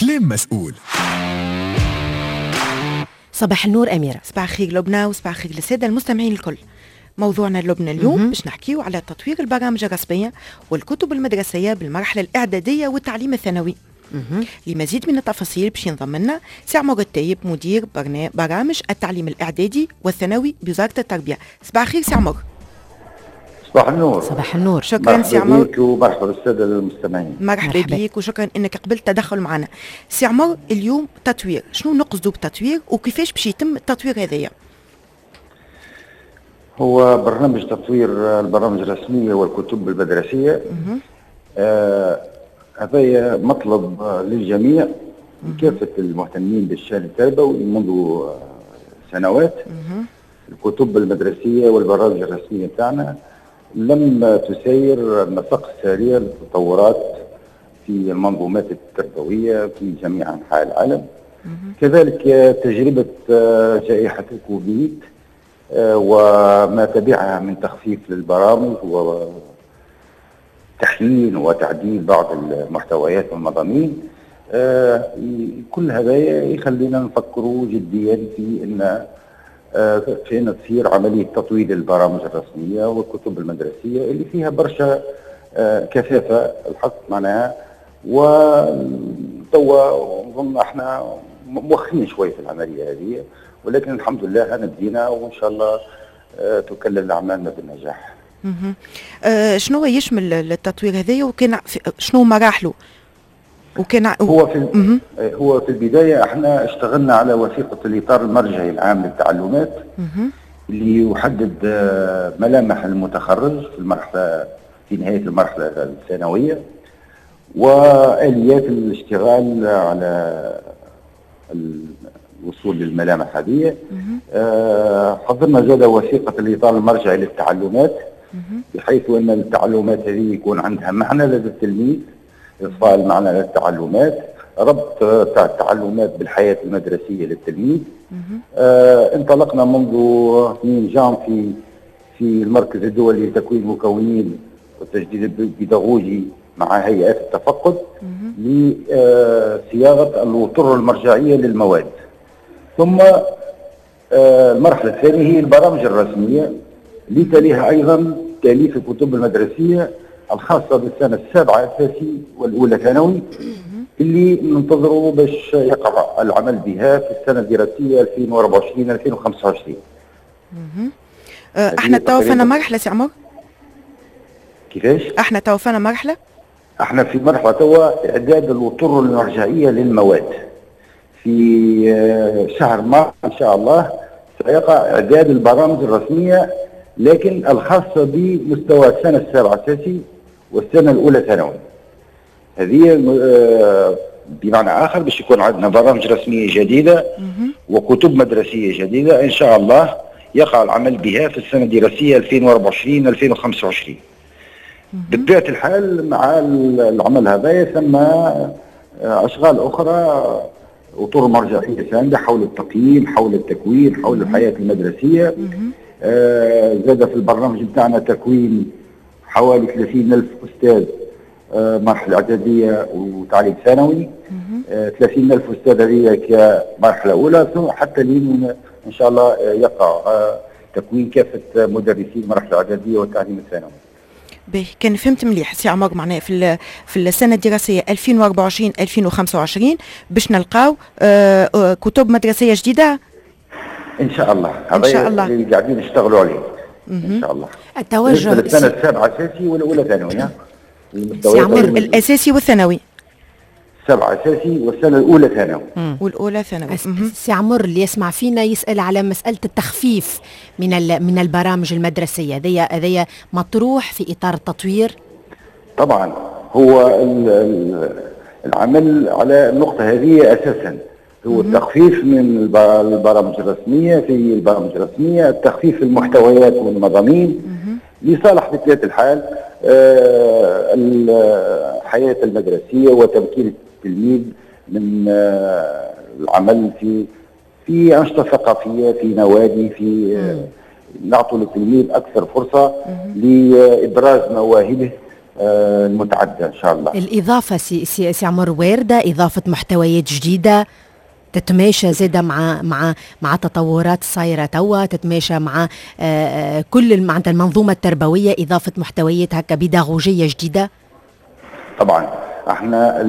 كلام مسؤول. صباح النور أميرة. صباح الخير لبنى وصباح الخير للسادة المستمعين الكل. موضوعنا لبنى اليوم باش نحكيو على تطوير البرامج الرسمية والكتب المدرسية بالمرحلة الإعدادية والتعليم الثانوي. لمزيد من التفاصيل باش ينضم لنا سي عمر الطيب مدير برامج التعليم الإعدادي والثانوي بوزارة التربية. صباح الخير سي عمر. صباح النور. صباح النور. شكرا سي عمر. مرحبا بك ومرحبا بالسادة المستمعين. مرحبا بك وشكرا انك قبلت التدخل معنا. سي عمر، اليوم تطوير، شنو نقصدوا بالتطوير وكيفاش باش يتم التطوير هذايا؟ هو برنامج تطوير البرامج الرسمية والكتب المدرسية. هذا مطلب للجميع كافة المهتمين بالشأن التربوي منذ سنوات. الكتب المدرسية والبرامج الرسمية بتاعنا لم تسير النسق السريع للتطورات في المنظومات التربوية في جميع أنحاء العالم. كذلك تجربة جائحة الكوفيد وما تبعها من تخفيف للبرامج وتحيين وتعديل بعض المحتويات والمضامين، كل هذا يخلينا نفكروا جديا في أن تصير عملية تطوير البرامج الرسمية والكتب المدرسية اللي فيها برشا كثافة الحق معناها. وتوا نظن احنا موخين شوي في العملية هذه، ولكن الحمد لله بدينا وإن شاء الله تكلل أعمالنا بالنجاح. شنو يشمل التطوير هذايا وكان شنو مراحله؟ وكان هو في البداية احنا اشتغلنا على وثيقة الإطار المرجعي العام للتعلمات اللي يحدد ملامح المتخرج في نهاية المرحلة الثانوية وآليات الاشتغال على الوصول للملامح هذه. حضرنا زاد وثيقة الإطار المرجعي للتعلمات بحيث أن التعلمات هذه يكون عندها معنى لدى التلميذ، إضفاء المعنى للتعلمات، ربط التعلمات بالحياة المدرسية للتلميذ. انطلقنا منذ 2 جانفي في المركز الدولي لتكوين المكونين والتجديد البيداغوجي مع هيئات التفقد لصياغة الأطر المرجعية للمواد. ثم المرحلة الثانية هي البرامج الرسمية اللي تليها أيضا تأليف الكتب المدرسية الخاصة بالسنة السابعة أساسي والأولى ثانوي اللي ننتظروا باش يقع العمل بها في السنة الدراسية 2024-2025. احنا توفنا مرحلة سي عمر؟ كيفاش؟ احنا توفنا مرحلة؟ احنا في مرحلة توا إعداد الأطر المرجعية للمواد. في شهر مارس إن شاء الله سيقع إعداد البرامج الرسمية لكن الخاصة بمستوى السنة السابعة أساسي والسنة الأولى ثانوي. هذه بمعنى آخر باش يكون عندنا برامج رسمية جديدة وكتب مدرسية جديدة إن شاء الله يقع العمل بها في السنة الدراسية 2024-2025. بطبيعة الحال مع العمل هذا ثم أشغال أخرى، أطر مرجعية ثانية حول التقييم، حول التكوين، حول الحياة المدرسية. زاد في البرنامج بتاعنا تكوين حوالي 30,000 أستاذ مرحلة إعدادية وتعليم ثانوي. 30,000 أستاذ هذه كمرحلة أولى، ثم حتى لين إن شاء الله يقع تكوين كافة مدرسي المرحلة الإعدادية والتعليم الثانوي. باهي، كان فهمت مليح سي عمر. معناه في السنة الدراسية 2024-2025 باش نلقاو كتب مدرسية جديدة إن شاء الله. إن شاء الله اللي قاعدين نشتغلوا عليه إن شاء الله. التوجه السنة السابعة أساسي والأولى ثانوي. سي عمر الأساسي والثانوي. 7 أساسي والسنة الأولى ثانوي. والأولى ثانوي. سي عمر اللي يسمع فينا يسأل على مسألة التخفيف من البرامج المدرسية، هذيا مطروح في إطار التطوير؟ طبعا هو العمل على النقطة هذه أساسا هو التخفيف من البرامج الرسمية. في البرامج الرسمية التخفيف المحتويات والمضامين لصالح بطبيعة الحال الحياة المدرسية وتمكين التلميذ من العمل في أنشطة ثقافية، في نوادي، في نعطوا للتلميذ أكثر فرصة لإبراز مواهبه المتعددة إن شاء الله. الإضافة سي عمر واردة، إضافة محتويات جديدة تتماشى زيادة مع تطورات صايرة توا، تتماشى مع كل معناتها المنظومة التربوية، إضافة محتويات هكا بيداغوجية جديدة. طبعا احنا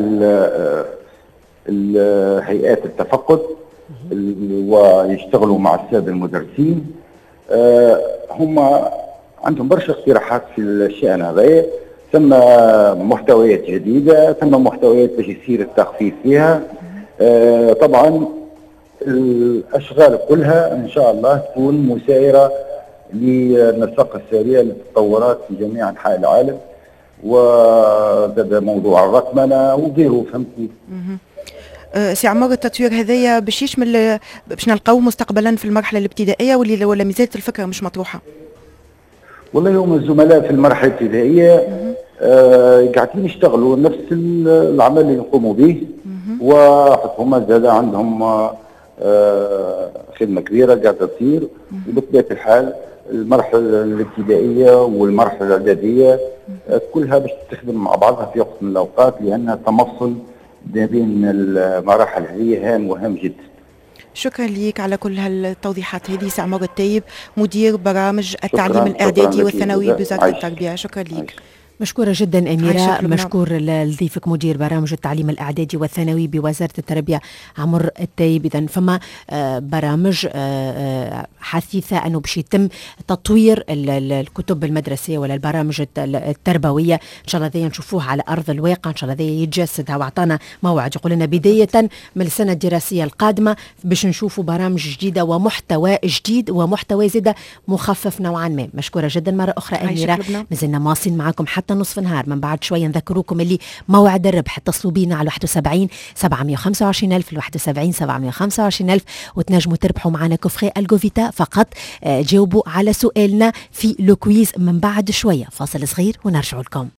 الهيئات التفقد ويشتغلوا مع السادة المدرسين، هم عندهم برشا اقتراحات في الشأن هذا، ثم محتويات جديدة، ثم محتويات باش يصير التخفيف فيها. طبعا الأشغال كلها إن شاء الله تكون مسايرة للنسق السريع للتطورات في جميع أنحاء العالم، وهذا موضوع الرقمنة وغيره. فهمتني؟ سي عمار، التطوير هذايا باش يشمل باش نلقاوه مستقبلا في المرحلة الابتدائية ولا مازالت الفكرة مش مطروحة؟ والله هم الزملاء في المرحلة الابتدائية قاعدين يشتغلوا نفس العمل اللي يقوموا به، وهم زاد عندهم خدمة كبيرة قاعدة تصير. وبطبيعة الحال المرحلة الابتدائية والمرحلة الإعدادية كلها باش تخدم مع بعضها في وقت من الأوقات، لأن التمصل بين المراحل هذه هام وهام جدا. شكرا ليك على كل هالتوضيحات هذه سي عمار التايب، مدير برامج التعليم الإعدادي والثانوي بوزارة التربية. شكرا ليك. مشكورة جدا أميرة، مشكور لضيفك مدير برامج التعليم الإعدادي والثانوي بوزارة التربية عمر التايب. إذن فما برامج حثيثة أنه باش يتم تطوير الكتب المدرسية ولا البرامج التربوية. إن شاء الله ذي نشوفوها على أرض الواقع، إن شاء الله ذي يتجسدها، وعطانا موعد يقول لنا بداية من السنة الدراسية القادمة باش نشوفوا برامج جديدة ومحتوى جديد ومحتوى زيادة مخفف نوعا ما. مشكورة جدا مرة أخرى أميرة. مازلنا مواصلين معكم حتى نصف النهار. من بعد شوية نذكروكم اللي موعد الربح، اتصلوا بينا على 71 725 ألف 71 725 ألف وتنجموا تربحوا معنا كوفري الجوفيتا. فقط جاوبوا على سؤالنا في لو كويز. من بعد شوية فاصل صغير ونرجع لكم.